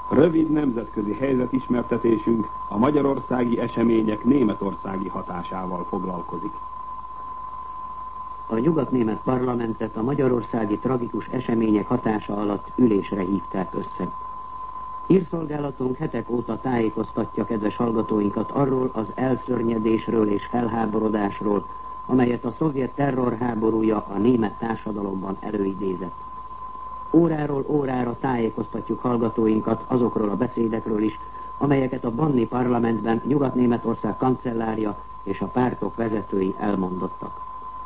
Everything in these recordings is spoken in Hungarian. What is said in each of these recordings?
Rövid nemzetközi helyzetismertetésünk a magyarországi események németországi hatásával foglalkozik. A nyugatnémet parlamentet a magyarországi tragikus események hatása alatt ülésre hívták össze. Hírszolgálatunk hetek óta tájékoztatja kedves hallgatóinkat arról az elszörnyedésről és felháborodásról, amelyet a szovjet terrorháborúja a német társadalomban előidézett. Óráról órára tájékoztatjuk hallgatóinkat azokról a beszédekről is, amelyeket a Banni parlamentben Nyugat-Németország kancellárja és a pártok vezetői elmondottak.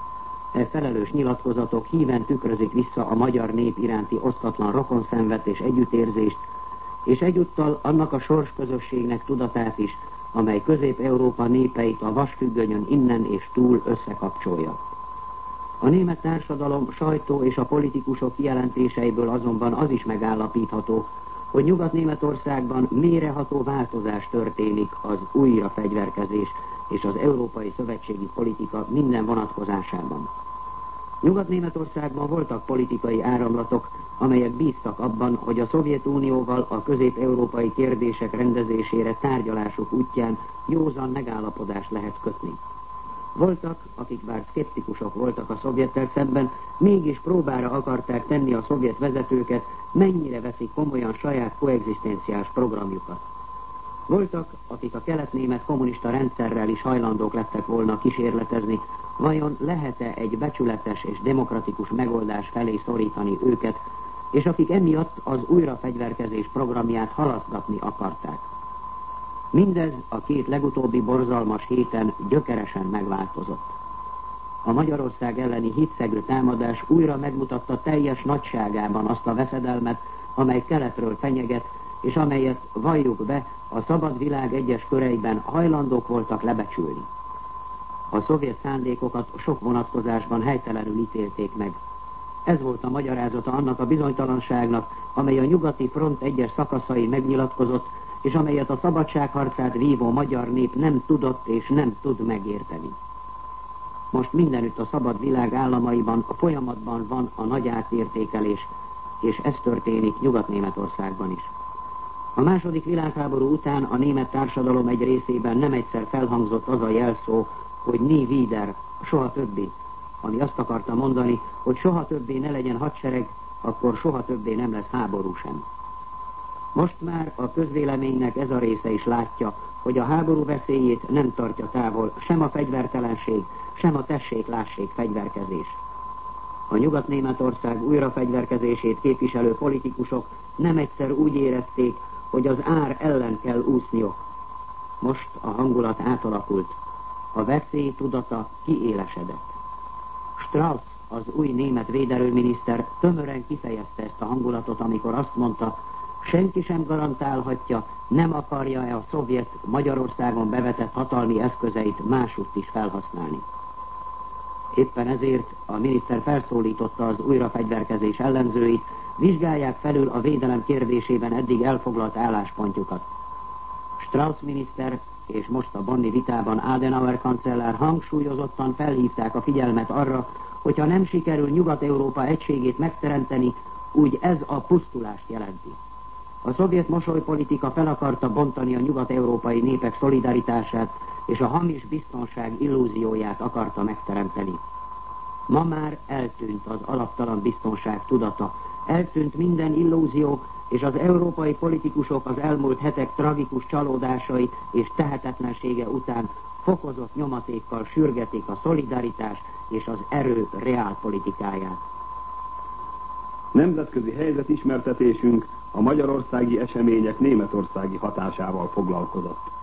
E felelős nyilatkozatok híven tükrözik vissza a magyar nép iránti osztatlan rokonszenvet és együttérzést, és egyúttal annak a sorsközösségnek tudatát is, amely Közép-Európa népeit a vasfüggönyön innen és túl összekapcsolja. A német társadalom, sajtó és a politikusok kijelentéseiből azonban az is megállapítható, hogy Nyugat-Németországban mélyreható változás történik az újrafegyverkezés és az európai szövetségi politika minden vonatkozásában. Nyugat-Németországban voltak politikai áramlatok, amelyek bíztak abban, hogy a Szovjetunióval a közép-európai kérdések rendezésére tárgyalások útján józan megállapodást lehet kötni. Voltak, akik bár szkeptikusok voltak a szovjettel szemben, mégis próbára akarták tenni a szovjet vezetőket, mennyire veszik komolyan saját koegzisztenciás programjukat. Voltak, akik a kelet-német kommunista rendszerrel is hajlandók lettek volna kísérletezni, vajon lehet-e egy becsületes és demokratikus megoldás felé szorítani őket, és akik emiatt az újrafegyverkezés programját halasztatni akarták. Mindez a két legutóbbi borzalmas héten gyökeresen megváltozott. A Magyarország elleni hitszegő támadás újra megmutatta teljes nagyságában azt a veszedelmet, amely keletről fenyeget, és amelyet, valljuk be, a szabad világ egyes köreiben hajlandók voltak lebecsülni. A szovjet szándékokat sok vonatkozásban helytelenül ítélték meg. Ez volt a magyarázata annak a bizonytalanságnak, amely a nyugati front egyes szakaszai megnyilatkozott, és amelyet a szabadságharcát vívó magyar nép nem tudott és nem tud megérteni. Most mindenütt a szabad világ államaiban a folyamatban van a nagy átértékelés, és ez történik Nyugat-Németországban is. A második világháború után a német társadalom egy részében nem egyszer felhangzott az a jelszó, hogy nie wieder, soha többé, ami azt akarta mondani, hogy soha többé ne legyen hadsereg, akkor soha többé nem lesz háború sem. Most már a közvéleménynek ez a része is látja, hogy a háború veszélyét nem tartja távol sem a fegyvertelenség, sem a tessék-lássék fegyverkezés. A Nyugat-Németország újrafegyverkezését képviselő politikusok nem egyszer úgy érezték, hogy az ár ellen kell úszniok. Most a hangulat átalakult. A veszély tudata kiélesedett. Strauss, az új német védelőminiszter tömören kifejezte ezt a hangulatot, amikor azt mondta, senki sem garantálhatja, nem akarja-e a szovjet Magyarországon bevetett hatalmi eszközeit másutt is felhasználni. Éppen ezért a miniszter felszólította az újrafegyverkezés ellenzőit, vizsgálják felül a védelem kérdésében eddig elfoglalt álláspontjukat. Strauss miniszter és most a Bonni vitában Adenauer kancellár hangsúlyozottan felhívták a figyelmet arra, hogyha nem sikerül Nyugat-Európa egységét megteremteni, úgy ez a pusztulást jelenti. A szovjet mosolypolitika fel akarta bontani a nyugat-európai népek szolidaritását, és a hamis biztonság illúzióját akarta megteremteni. Ma már eltűnt az alaptalan biztonság tudata, eltűnt minden illúzió, és az európai politikusok az elmúlt hetek tragikus csalódásai és tehetetlensége után fokozott nyomatékkal sürgetik a szolidaritás és az erő reálpolitikáját. Nemzetközi helyzetismertetésünk a magyarországi események németországi hatásával foglalkozott.